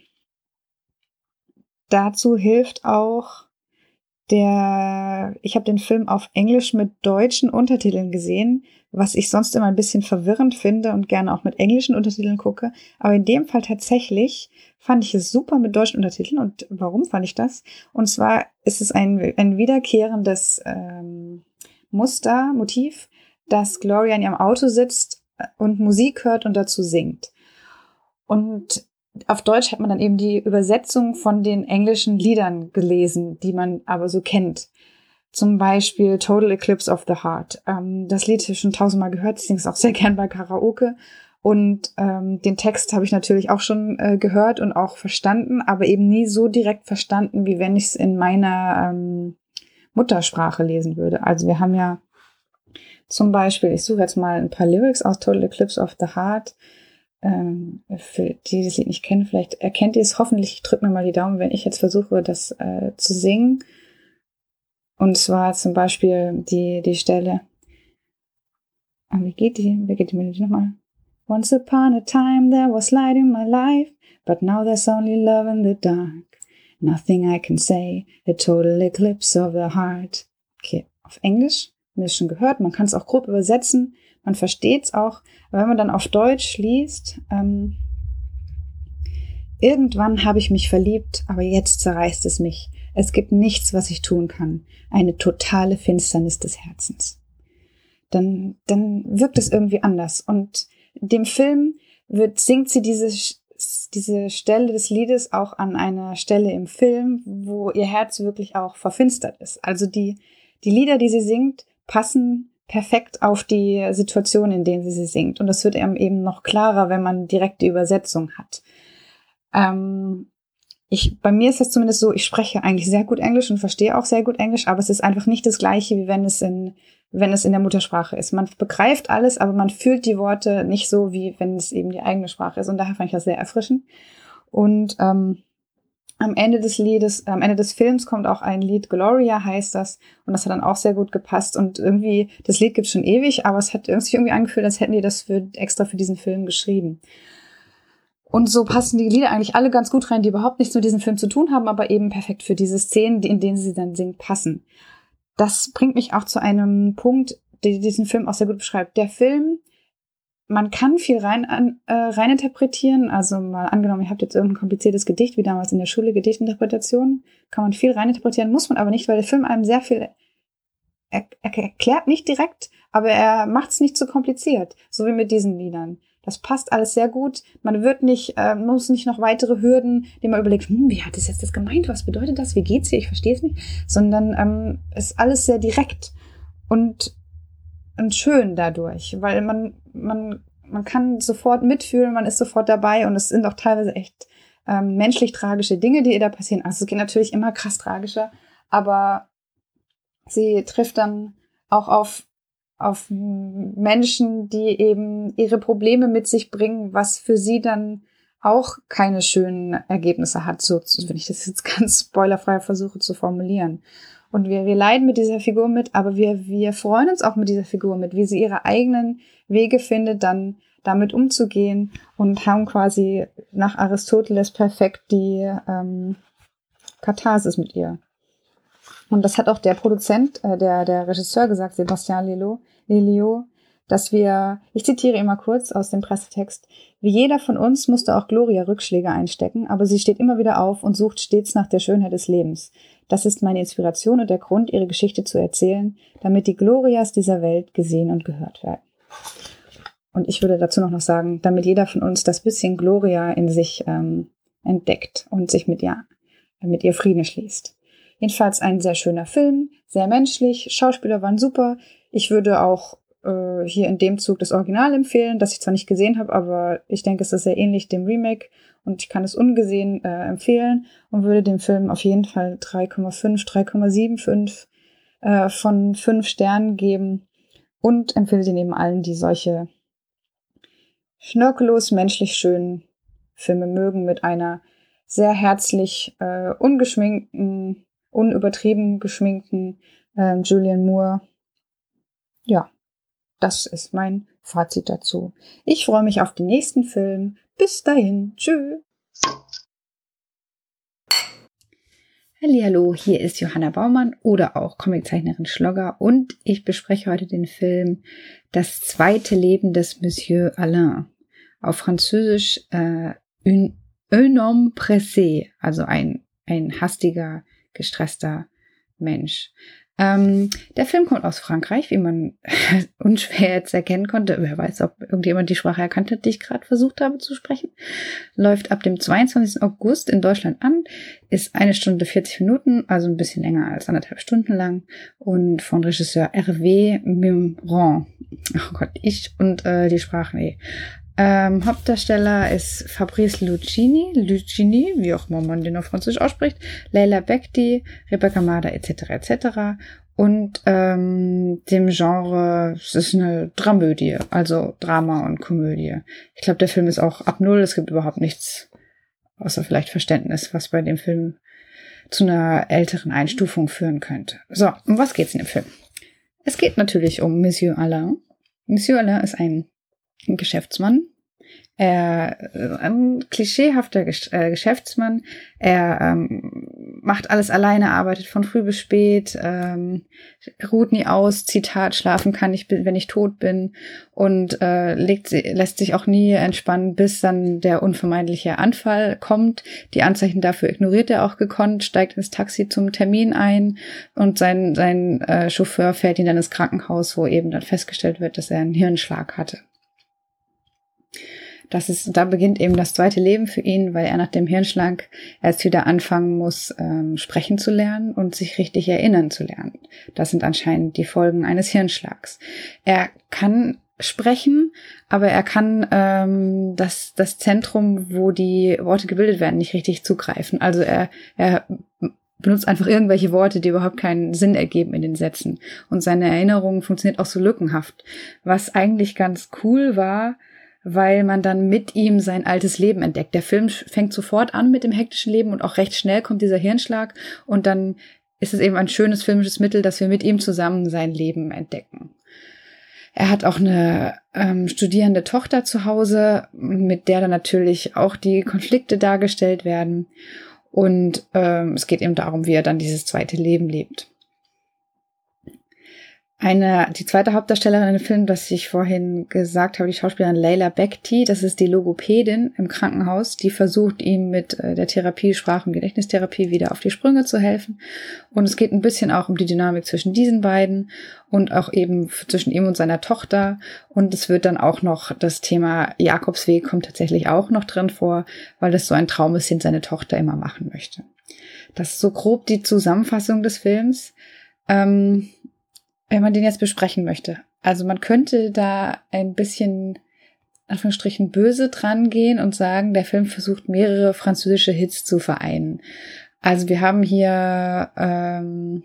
dazu hilft auch der, ich habe den Film auf Englisch mit deutschen Untertiteln gesehen, was ich sonst immer ein bisschen verwirrend finde und gerne auch mit englischen Untertiteln gucke. Aber in dem Fall tatsächlich fand ich es super mit deutschen Untertiteln. Und warum fand ich das? Und zwar ist es ein, ein wiederkehrendes ähm, Muster, Motiv, dass Gloria in ihrem Auto sitzt und Musik hört und dazu singt. Und auf Deutsch hat man dann eben die Übersetzung von den englischen Liedern gelesen, die man aber so kennt. Zum Beispiel Total Eclipse of the Heart. Ähm, das Lied habe ich schon tausendmal gehört, ich singe es auch sehr gern bei Karaoke. Und ähm, den Text habe ich natürlich auch schon äh, gehört und auch verstanden, aber eben nie so direkt verstanden, wie wenn ich es in meiner ähm, Muttersprache lesen würde. Also wir haben ja zum Beispiel, ich suche jetzt mal ein paar Lyrics aus Total Eclipse of the Heart. Ähm, für die, die das Lied nicht kennen, vielleicht erkennt ihr es hoffentlich. Ich drücke mir mal die Daumen, wenn ich jetzt versuche, das äh, zu singen. Und zwar zum Beispiel die, die Stelle. Ah, wie geht die? Wie geht die Melodie nochmal? Once upon a time there was light in my life, but now there's only love in the dark. Nothing I can say, a total eclipse of the heart. Okay, auf Englisch, haben wir es schon gehört, man kann es auch grob übersetzen, man versteht es auch, aber wenn man dann auf Deutsch liest, ähm, irgendwann habe ich mich verliebt, aber jetzt zerreißt es mich. Es gibt nichts, was ich tun kann. Eine totale Finsternis des Herzens. Dann, dann wirkt es irgendwie anders. Und dem Film wird, singt sie diese, diese Stelle des Liedes auch an einer Stelle im Film, wo ihr Herz wirklich auch verfinstert ist. Also die, die Lieder, die sie singt, passen perfekt auf die Situation, in denen sie sie singt. Und das wird eben noch klarer, wenn man direkt die Übersetzung hat. Ähm, ich, bei mir ist das zumindest so, ich spreche eigentlich sehr gut Englisch und verstehe auch sehr gut Englisch, aber es ist einfach nicht das Gleiche, wie wenn es in wenn es in der Muttersprache ist. Man begreift alles, aber man fühlt die Worte nicht so, wie wenn es eben die eigene Sprache ist. Und daher fand ich das sehr erfrischend. Und ähm, am Ende des Liedes, am Ende des Films kommt auch ein Lied, Gloria heißt das. Und das hat dann auch sehr gut gepasst. Und irgendwie, das Lied gibt es schon ewig, aber es hat sich irgendwie angefühlt, als hätten die das für, extra für diesen Film geschrieben. Und so passen die Lieder eigentlich alle ganz gut rein, die überhaupt nichts mit diesem Film zu tun haben, aber eben perfekt für diese Szenen, in denen sie dann singt, passen. Das bringt mich auch zu einem Punkt, der diesen Film auch sehr gut beschreibt. Der Film, man kann viel rein, äh, rein interpretieren. Also mal angenommen, ihr habt jetzt irgendein kompliziertes Gedicht, wie damals in der Schule Gedichtinterpretation, kann man viel rein interpretieren, muss man aber nicht, weil der Film einem sehr viel er, er erklärt nicht direkt, aber er macht es nicht zu kompliziert, so wie mit diesen Liedern. Das passt alles sehr gut. Man wird nicht, äh, muss nicht noch weitere Hürden, die man überlegt, hm, wie hat das jetzt das gemeint? Was bedeutet das? Wie geht's hier? Ich verstehe es nicht. Sondern ähm, ist alles sehr direkt und, und schön dadurch, weil man, man, man kann sofort mitfühlen, man ist sofort dabei und es sind auch teilweise echt ähm, menschlich tragische Dinge, die ihr da passieren. Also es geht natürlich immer krass tragischer, aber sie trifft dann auch auf auf Menschen, die eben ihre Probleme mit sich bringen, was für sie dann auch keine schönen Ergebnisse hat, so, wenn ich das jetzt ganz spoilerfrei versuche zu formulieren. Und wir, wir leiden mit dieser Figur mit, aber wir, wir freuen uns auch mit dieser Figur mit, wie sie ihre eigenen Wege findet, dann damit umzugehen und haben quasi nach Aristoteles perfekt die ähm, Katharsis mit ihr. Und das hat auch der Produzent, äh, der, der Regisseur gesagt, Sebastian Lelio, Lelio, dass wir, ich zitiere immer kurz aus dem Pressetext, wie jeder von uns musste auch Gloria Rückschläge einstecken, aber sie steht immer wieder auf und sucht stets nach der Schönheit des Lebens. Das ist meine Inspiration und der Grund, ihre Geschichte zu erzählen, damit die Glorias dieser Welt gesehen und gehört werden. Und ich würde dazu noch, noch sagen, damit jeder von uns das bisschen Gloria in sich ähm, entdeckt und sich mit ihr, mit ihr Frieden schließt. Jedenfalls ein sehr schöner Film, sehr menschlich, Schauspieler waren super. Ich würde auch äh, hier in dem Zug das Original empfehlen, das ich zwar nicht gesehen habe, aber ich denke, es ist sehr ähnlich dem Remake und ich kann es ungesehen äh, empfehlen und würde dem Film auf jeden Fall drei Komma fünf, drei Komma fünfundsiebzig äh, von fünf Sternen geben und empfehle den eben allen, die solche schnörkellos, menschlich schönen Filme mögen, mit einer sehr herzlich, äh, ungeschminkten, unübertrieben geschminkten äh, Julianne Moore. Ja, das ist mein Fazit dazu. Ich freue mich auf den nächsten Film. Bis dahin. Tschüss. Hallihallo, hier ist Johanna Baumann oder auch Comiczeichnerin Schlogger und ich bespreche heute den Film Das zweite Leben des Monsieur Alain. Auf Französisch äh, un, un homme pressé, also ein, ein hastiger, gestresster Mensch. Ähm, der Film kommt aus Frankreich, wie man unschwer jetzt erkennen konnte. Wer weiß, ob irgendjemand die Sprache erkannt hat, die ich gerade versucht habe zu sprechen. Läuft ab dem zweiundzwanzigsten August in Deutschland an, ist eine Stunde vierzig Minuten, also ein bisschen länger als anderthalb Stunden lang und von Regisseur Hervé Mimran. Oh Gott, ich und äh, die Sprache, nee. Ähm, Hauptdarsteller ist Fabrice Lucchini, Lucchini, wie auch immer man den auf Französisch ausspricht, Leila Bekti, Rebecca Marder et cetera et cetera. Und ähm, dem Genre, es ist eine Dramödie, also Drama und Komödie. Ich glaube, der Film ist auch ab null, es gibt überhaupt nichts, außer vielleicht Verständnis, was bei dem Film zu einer älteren Einstufung führen könnte. So, um was geht's in dem Film? Es geht natürlich um Monsieur Alain. Monsieur Alain ist ein ein Geschäftsmann, er ein klischeehafter Gesch- äh, Geschäftsmann, er ähm, macht alles alleine, arbeitet von früh bis spät, ähm, ruht nie aus, Zitat, schlafen kann ich, wenn ich tot bin und äh, legt, lässt sich auch nie entspannen, bis dann der unvermeidliche Anfall kommt. Die Anzeichen dafür ignoriert er auch gekonnt, steigt ins Taxi zum Termin ein und sein, sein äh, Chauffeur fährt ihn dann ins Krankenhaus, wo eben dann festgestellt wird, dass er einen Hirnschlag hatte. Das ist, da beginnt eben das zweite Leben für ihn, weil er nach dem Hirnschlag erst wieder anfangen muss, ähm, sprechen zu lernen und sich richtig erinnern zu lernen. Das sind anscheinend die Folgen eines Hirnschlags. Er kann sprechen, aber er kann ähm, das, das Zentrum, wo die Worte gebildet werden, nicht richtig zugreifen. Also er, er benutzt einfach irgendwelche Worte, die überhaupt keinen Sinn ergeben in den Sätzen. Und seine Erinnerung funktioniert auch so lückenhaft. Was eigentlich ganz cool war, weil man dann mit ihm sein altes Leben entdeckt. Der Film fängt sofort an mit dem hektischen Leben und auch recht schnell kommt dieser Hirnschlag und dann ist es eben ein schönes filmisches Mittel, dass wir mit ihm zusammen sein Leben entdecken. Er hat auch eine ähm, studierende Tochter zu Hause, mit der dann natürlich auch die Konflikte dargestellt werden und ähm, es geht eben darum, wie er dann dieses zweite Leben lebt. Eine, die zweite Hauptdarstellerin in dem Film, das ich vorhin gesagt habe, die Schauspielerin Leila Bekti, das ist die Logopädin im Krankenhaus, die versucht, ihm mit der Therapie, Sprach- und Gedächtnistherapie wieder auf die Sprünge zu helfen. Und es geht ein bisschen auch um die Dynamik zwischen diesen beiden und auch eben zwischen ihm und seiner Tochter. Und es wird dann auch noch das Thema Jakobsweg kommt tatsächlich auch noch drin vor, weil das so ein Traum ist, den seine Tochter immer machen möchte. Das ist so grob die Zusammenfassung des Films. Ähm, Wenn man den jetzt besprechen möchte. Also man könnte da ein bisschen, in Anführungsstrichen, böse dran gehen und sagen, der Film versucht mehrere französische Hits zu vereinen. Also wir haben hier ähm,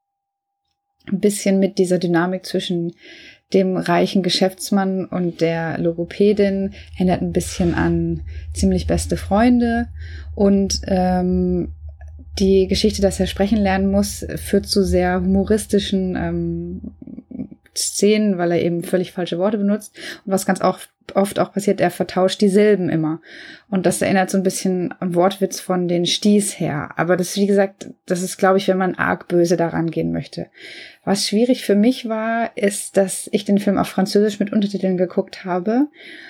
ein bisschen mit dieser Dynamik zwischen dem reichen Geschäftsmann und der Logopädin, erinnert ein bisschen an Ziemlich beste Freunde und ähm, die Geschichte, dass er sprechen lernen muss, führt zu sehr humoristischen ähm, Szenen, weil er eben völlig falsche Worte benutzt. Und was ganz auch, oft auch passiert, er vertauscht die Silben immer. Und das erinnert so ein bisschen an Wortwitz von den Sties her. Aber das, wie gesagt, das ist, glaube ich, wenn man arg böse daran gehen möchte. Was schwierig für mich war, ist, dass ich den Film auf Französisch mit Untertiteln geguckt habe.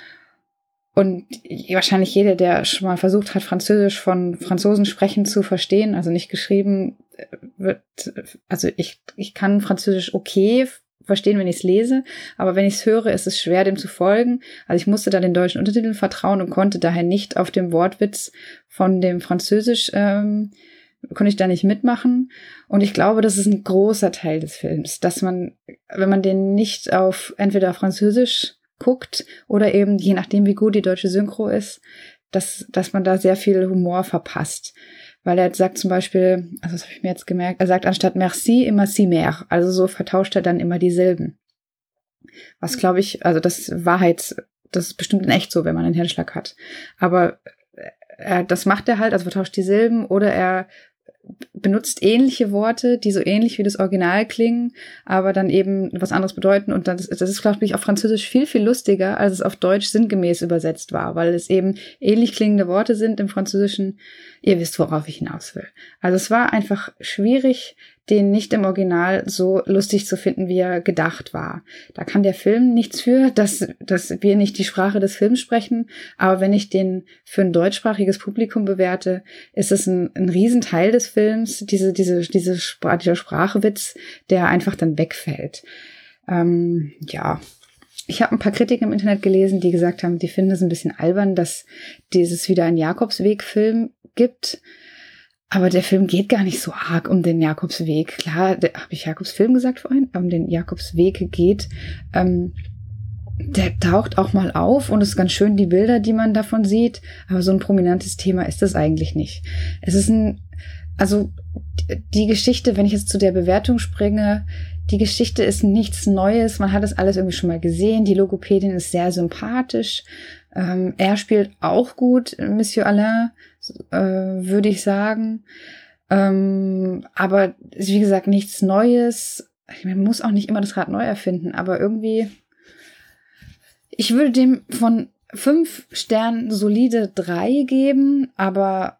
Und wahrscheinlich jeder, der schon mal versucht hat, Französisch von Franzosen sprechen zu verstehen, also nicht geschrieben, wird, also ich, ich kann Französisch okay verstehen, wenn ich es lese, aber wenn ich es höre, ist es schwer, dem zu folgen. Also ich musste da den deutschen Untertiteln vertrauen und konnte daher nicht auf dem Wortwitz von dem Französisch, ähm, konnte ich da nicht mitmachen. Und ich glaube, das ist ein großer Teil des Films, dass man, wenn man den nicht auf entweder auf Französisch guckt oder eben, je nachdem, wie gut die deutsche Synchro ist, dass, dass man da sehr viel Humor verpasst. Weil er sagt zum Beispiel, also das habe ich mir jetzt gemerkt, er sagt anstatt merci immer si mer, also so vertauscht er dann immer die Silben. Was glaube ich, also das ist Wahrheit, das ist bestimmt in echt so, wenn man einen Hirnschlag hat. Aber er, das macht er halt, also vertauscht die Silben oder er benutzt ähnliche Worte, die so ähnlich wie das Original klingen, aber dann eben was anderes bedeuten. Und das, das ist, glaube ich, auf Französisch viel, viel lustiger, als es auf Deutsch sinngemäß übersetzt war, weil es eben ähnlich klingende Worte sind im Französischen. Ihr wisst, worauf ich hinaus will. Also es war einfach schwierig, den nicht im Original so lustig zu finden, wie er gedacht war. Da kann der Film nichts für, dass, dass wir nicht die Sprache des Films sprechen. Aber wenn ich den für ein deutschsprachiges Publikum bewerte, ist es ein, ein Riesenteil des Films, diese, diese, diese Spr- dieser Sprachwitz, der einfach dann wegfällt. Ähm, ja. Ich habe ein paar Kritiken im Internet gelesen, die gesagt haben, die finden es ein bisschen albern, dass dieses wieder ein Jakobsweg-Film gibt. Aber der Film geht gar nicht so arg um den Jakobsweg. Klar, habe ich Jakobsfilm gesagt vorhin, um den Jakobsweg geht. Ähm, der taucht auch mal auf und es ist ganz schön, die Bilder, die man davon sieht. Aber so ein prominentes Thema ist das eigentlich nicht. Es ist ein, also die Geschichte, wenn ich jetzt zu der Bewertung springe, die Geschichte ist nichts Neues. Man hat das alles irgendwie schon mal gesehen. Die Logopädin ist sehr sympathisch. Ähm, er spielt auch gut, Monsieur Alain, äh, würde ich sagen. Ähm, aber ist, wie gesagt, nichts Neues. Man muss auch nicht immer das Rad neu erfinden, aber irgendwie, ich würde dem von fünf Sternen solide drei geben, aber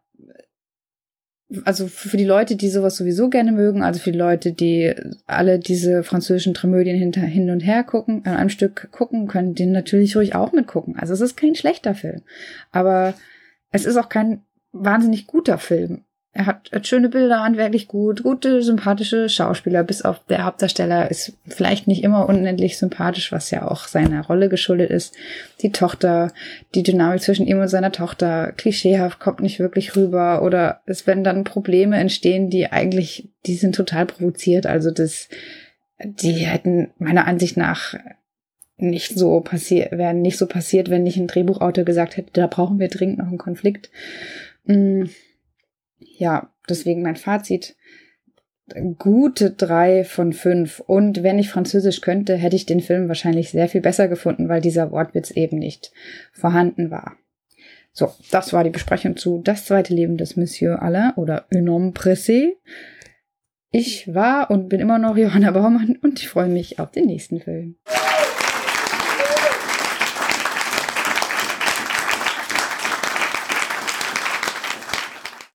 also für die Leute, die sowas sowieso gerne mögen, also für die Leute, die alle diese französischen Dramödien hinter, hin und her gucken, an einem Stück gucken, können den natürlich ruhig auch mitgucken. Also es ist kein schlechter Film, aber es ist auch kein wahnsinnig guter Film. Er hat, hat schöne Bilder, handwerklich gut, gute, sympathische Schauspieler, bis auf der Hauptdarsteller ist vielleicht nicht immer unendlich sympathisch, was ja auch seiner Rolle geschuldet ist. Die Tochter, die Dynamik zwischen ihm und seiner Tochter, klischeehaft, kommt nicht wirklich rüber, oder es werden dann Probleme entstehen, die eigentlich, die sind total provoziert, also das, die hätten meiner Ansicht nach nicht so passiert, wären nicht so passiert, wenn nicht ein Drehbuchautor gesagt hätte, da brauchen wir dringend noch einen Konflikt. Mhm. Ja, deswegen mein Fazit, gute drei von fünf. Und wenn ich Französisch könnte, hätte ich den Film wahrscheinlich sehr viel besser gefunden, weil dieser Wortwitz eben nicht vorhanden war. So, das war die Besprechung zu Das zweite Leben des Monsieur Alain oder Un homme pressé. Ich war und bin immer noch Johanna Baumann und ich freue mich auf den nächsten Film.